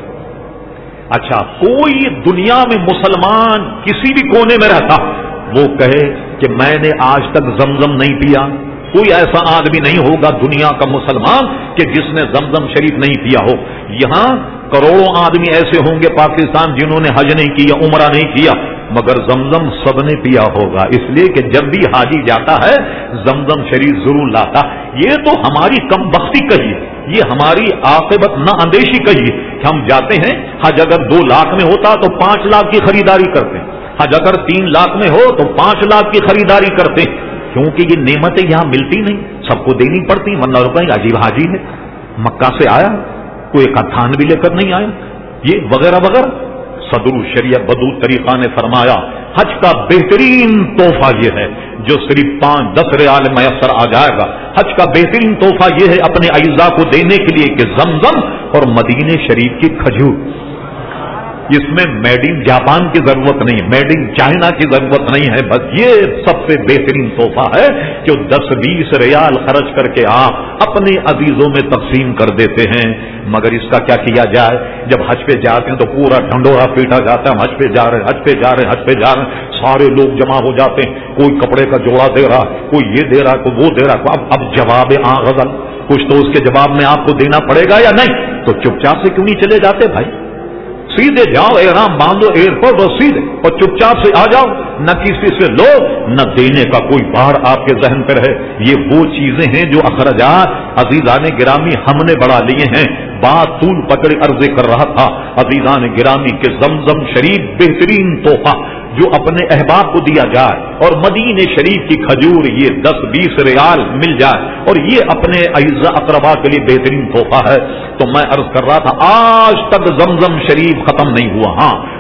اچھا، کوئی دنیا میں مسلمان کسی بھی کونے میں رہتا وہ کہے کہ میں نے آج تک زمزم نہیں پیا؟ کوئی ایسا آدمی نہیں ہوگا دنیا کا مسلمان کہ جس نے زمزم شریف نہیں پیا ہو۔ یہاں کروڑوں آدمی ایسے ہوں گے پاکستان جنہوں نے حج نہیں کیا، عمرہ نہیں کیا، مگر زمزم سب نے پیا ہوگا، اس لیے کہ جب بھی حاجی جاتا ہے زمزم شریف ضرور لاتا۔ یہ تو ہماری کم بختی کہیے، یہ ہماری عاقبت نہ اندیشی کہیے کہ ہم جاتے ہیں، حج اگر دو لاکھ میں ہوتا تو پانچ لاکھ کی خریداری کرتے، حج اگر تین لاکھ میں ہو تو پانچ لاکھ کی خریداری کرتے، کیونکہ یہ نعمتیں یہاں ملتی نہیں، سب کو دینی پڑتی، ورنہ روپئے عجیب حاجی ہے مکہ سے آیا کوئی ایک تھان بھی لے کر نہیں آیا، یہ وغیرہ وغیرہ۔ صدر الشریعہ بدو طریقہ نے فرمایا حج کا بہترین تحفہ یہ ہے جو صرف پانچ دس ریال میسر آ جائے گا، حج کا بہترین تحفہ یہ ہے اپنے اعزاء کو دینے کے لیے کہ زمزم اور مدینے شریف کی کھجور، اس میں میڈ ان جاپان کی ضرورت نہیں، میڈ ان چائنا کی ضرورت نہیں ہے، بس یہ سب سے بہترین تحفہ ہے کہ دس بیس ریال خرچ کر کے آپ اپنے عزیزوں میں تقسیم کر دیتے ہیں۔ مگر اس کا کیا کیا جائے، جب حج پہ جاتے ہیں تو پورا ڈھنڈورا پیٹا جاتا ہے، ہم حج پہ جا رہے ہیں حج پہ جا رہے ہیں حج پہ جا رہے ہیں، سارے لوگ جمع ہو جاتے ہیں، کوئی کپڑے کا جوڑا دے رہا، کوئی یہ دے رہا، کوئی وہ دے رہا، اب اب جواب آ غزل کچھ تو اس کے جواب میں آپ کو دینا پڑے گا یا نہیں، تو چپ چاپ سے کیوں نہیں چلے جاتے بھائی، سیدھے جاؤ، احرام باندھو ایئرپورٹ اور سیدھے اور چپ چاپ سے آ جاؤ، نہ کسی سے لو نہ دینے کا کوئی بار آپ کے ذہن پر ہے۔ یہ وہ چیزیں ہیں جو اخراجات عزیزان گرامی ہم نے بڑھا لیے ہیں۔ بات طول پکڑ عرض کر رہا تھا عزیزان گرامی کے زمزم شریف بہترین تحفہ جو اپنے احباب کو دیا جائے اور مدینے شریف کی کھجور یہ دس بیس ریال مل جائے اور یہ اپنے اعزاء اقربا کے لیے بہترین تحفہ ہے۔ تو میں عرض کر رہا تھا آج تک زمزم شریف ختم نہیں ہوا، ہاں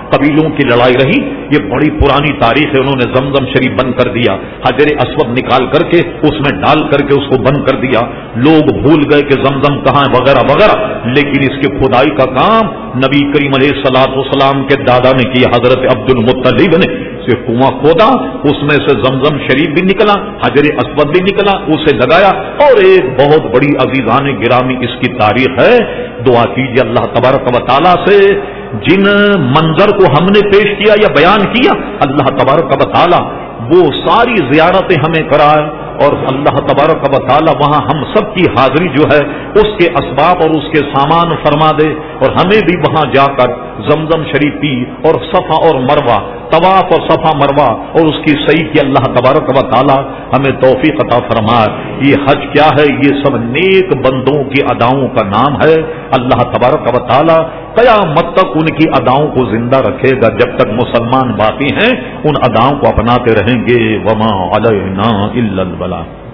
قبیلوں کی لڑائی رہی، یہ بڑی پرانی تاریخ ہے، انہوں نے زمزم شریف بند کر دیا، حجر اسود نکال کر کے اس میں ڈال کر کے اس کو بند کر دیا، لوگ بھول گئے کہ زمزم کہاں ہے وغیرہ وغیرہ، لیکن اس کے کھدائی کا کام نبی کریم علیہ الصلوۃ والسلام کے دادا نے کیا، حضرت عبد المطلب نے سے کنواں کھودا، اس میں سے زمزم شریف بھی نکلا، حجر اسود بھی نکلا، اسے لگایا، اور ایک بہت بڑی عزیزان گرامی اس کی تاریخ ہے۔ دعا کیجیے اللہ تبارک و تعالیٰ سے جن منظر کو ہم نے پیش کیا یا بیان کیا، اللہ تبارک و تعالیٰ وہ ساری زیارتیں ہمیں کرائے، اور اللہ تبارک و تعالیٰ وہاں ہم سب کی حاضری جو ہے اس کے اسباب اور اس کے سامان فرما دے، اور ہمیں بھی وہاں جا کر زمزم شریف پی اور صفا اور مروہ، طواف اور صفا مروہ اور اس کی صحیح کی اللہ تبارک و تعالیٰ ہمیں توفیق عطا فرمائے۔ یہ حج کیا ہے؟ یہ سب نیک بندوں کی اداؤں کا نام ہے۔ اللہ تبارک و تعالیٰ قیامت تک ان کی اداؤں کو زندہ رکھے گا، جب تک مسلمان باقی ہیں ان اداؤں کو اپناتے رہیں گے۔ وما علینا الا البلاغ۔